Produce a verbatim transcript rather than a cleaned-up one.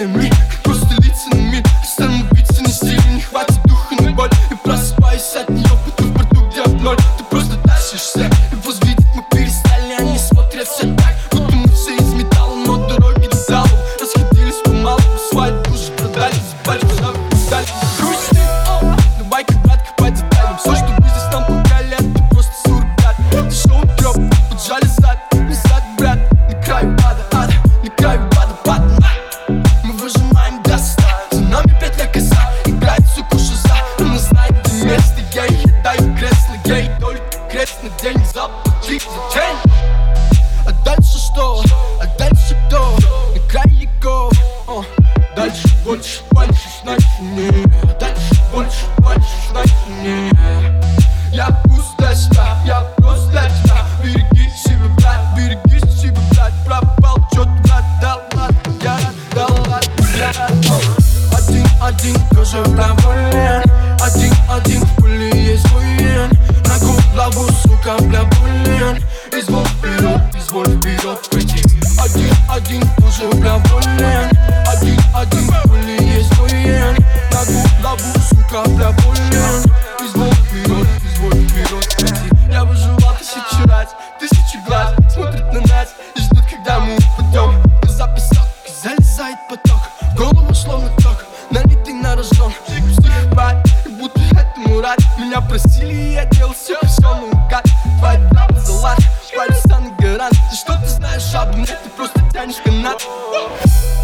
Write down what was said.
эмоциями, как просто лица на миг. Стану биться на стиле, не хватит духа на боль. И просыпаюсь от нее, будто в порту, где в ноль. Ты просто тащишься, и возвидеть мы перестали. Они смотрят все так, будто мы все из металла. Но дороги до залу расходились помалу. Свадьбу уже продали, забали, уже продали. Грусти, давай-ка, братка, по деталям. Все, что вы здесь нам пугали, это просто суррогат. Это шоу трёп, поджали зад, не зад, брат. На краю ада, ада, на краю ада, ада. Мы выжимаем до ста, за нами петля коса. Играет, сука, шиза, она знает, где место. Я ей даю кресло, я ей только крест на день. Заплатить за день. А дальше что? А дальше кто? На крае гов. Дальше больше, больше, значит не. А дальше больше, больше, значит не. Я пустая, я просто тебя. Береги себя, брат, береги себя, брат. Пропал, чё ты, брат, дал ладно, я дал ладно, я один, один, тоже доволен. Один, один, в пыли есть воин. На голову, сука, бля, блин. Изволь вперед, изволь вперед пойти. Один, один, тоже бля, болен. Один, один, в пыли есть воин. На голову, сука, бля, блин. Изволь вперед, изволь вперед пойти. Я выживал тысячу раз, тысячи глаз смотрят на нас и ждут, когда мы упадем. Глаза песок, и залезает поток. В голову словно ток, налитый на рожон. Пустых хват, и будто этому рад. Меня просили, и я делал все, все наугад. Твоя правда за лад, полюса на гарант. Ты что ты знаешь об мне, ты просто тянешь канат.